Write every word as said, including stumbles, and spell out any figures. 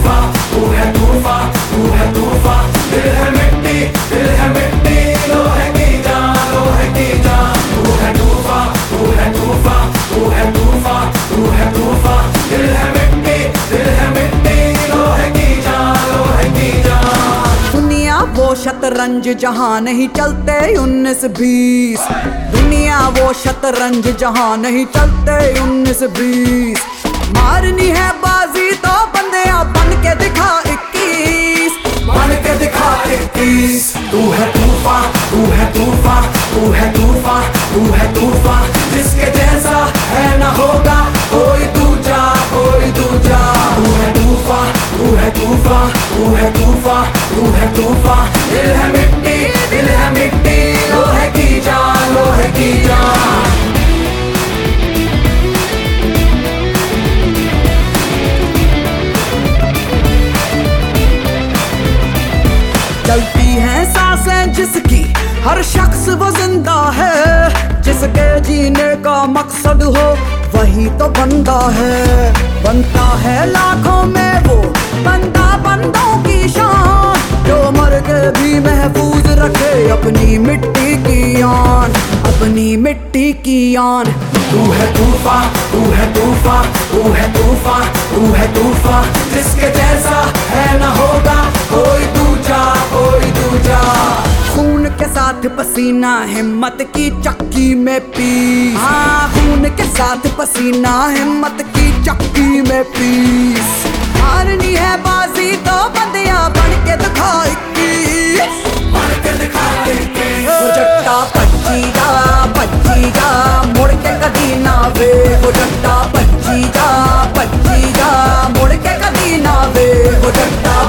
तूफान, तू है तूफान, तू है तूफान। दिल है मिट्टी, दिल है मिट्टी, लोहे की जान, लोहे की जान। तू है तूफान, तू है तूफान, तू है तूफान, तू है तूफान। दिल है मिट्टी, दिल है मिट्टी, लोहे की जान, लोहे की जान। दुनिया वो शतरंज जहां नहीं चलते उन्नीस बीस। दुनिया वो शतरंज जहां नहीं चलते उन्नीस बीस। मारनी है बाजी तो बंदिया बन के दिखा इक्कीस, बन के दिखा इक्कीस। तू है तूफान, तू है तूफान, तू है तूफान, तू है तूफान। जिसके जैसा है ना होगा कोई दूजा, कोई दूजा। तू है तूफान, तू है तूफान, तू है तूफान, तू है तूफान। दिल है मिट्टी, दिल है मिट्टी, लोहे की जान, लोहे की जान। चलती हैं सांसें जिसकी हर शख्स वो जिंदा है। जिसके जीने का मकसद हो वही तो बंदा है। बनता है लाखों में वो बंदा बंदों की शान, जो मर के भी महफूज रखे अपनी मिट्टी की आन, अपनी मिट्टी की आन। तू है तूफान, तू है तूफान, तू है तूफान, तू है तूफान। जिसके जैसा है ना होगा कोई दूजा, कोई दूजा। खून के साथ पसीना हिम्मत की चक्की में पीस। हाँ, खून के साथ पसीना हिम्मत की चक्की में पीस। हारनी है बाजी तो बंदिया बन के दिखा इक्कीस, बन के दिखा इक्कीस। वो जट्टा भज्जी जा, भज्जी जा, मुड़ के कदी ना वे। वो जट्टा भज्जी जा, भज्जी जा, मुड़ के कदी ना वे। वो जट्टा